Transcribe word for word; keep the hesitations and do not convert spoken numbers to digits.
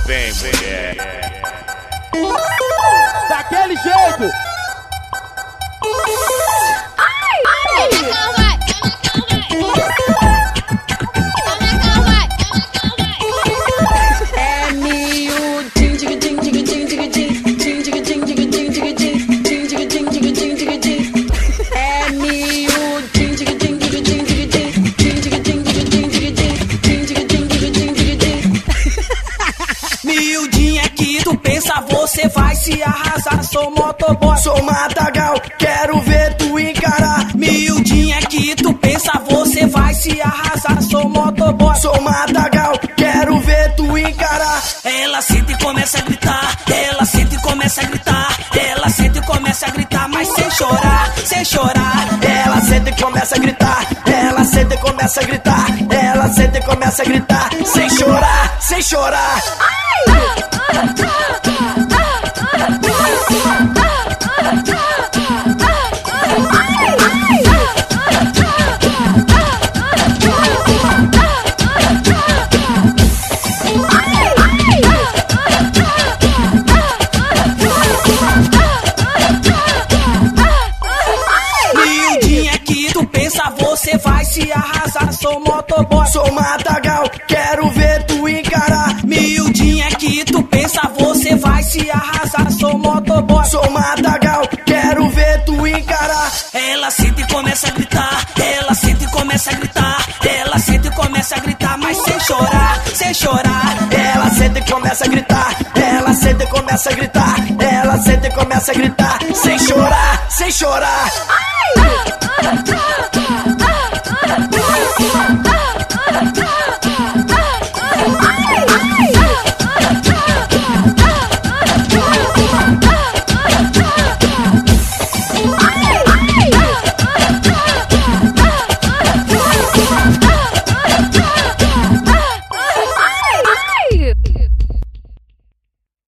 Vem, mulher. Daquele jeito. Ai, ai. É miudinho, dig dig dig dig dig dig dig dig dig dig dig dig dig dig dig dig dig. É miudinho, dig dig dig dig dig dig dig dig dig dig dig dig. Miudinha que tu pensa, você vai se arrasar. Sou motoboy, Sou matagal, quero ver tu encarar. miudinha que tu pensa, você vai se arrasar. Sou motoboy, Sou matagal, quero ver tu encarar. ela senta e começa a gritar, ela senta e começa a gritar, ela senta e começa a gritar, mas sem chorar, sem chorar. Ela senta e começa a gritar, ela senta e começa a gritar, ela senta e começa a gritar, sem chorar, sem chorar. Miudinha que tu pensa, você vai se arrasar. Sou motoboy, Sou matagal, quero ver tu encarar. miudinha que tu pensa, você vai se arrasar. Sou motoboy, Sou matagal, quero ver tu encarar. ela senta e começa a gritar, ela senta e começa a gritar, ela senta e começa a gritar, mas sem chorar, sem chorar. Ela senta e começa a gritar, ela senta e começa a gritar, ela senta e começa a gritar, sem chorar, sem chorar. Ai.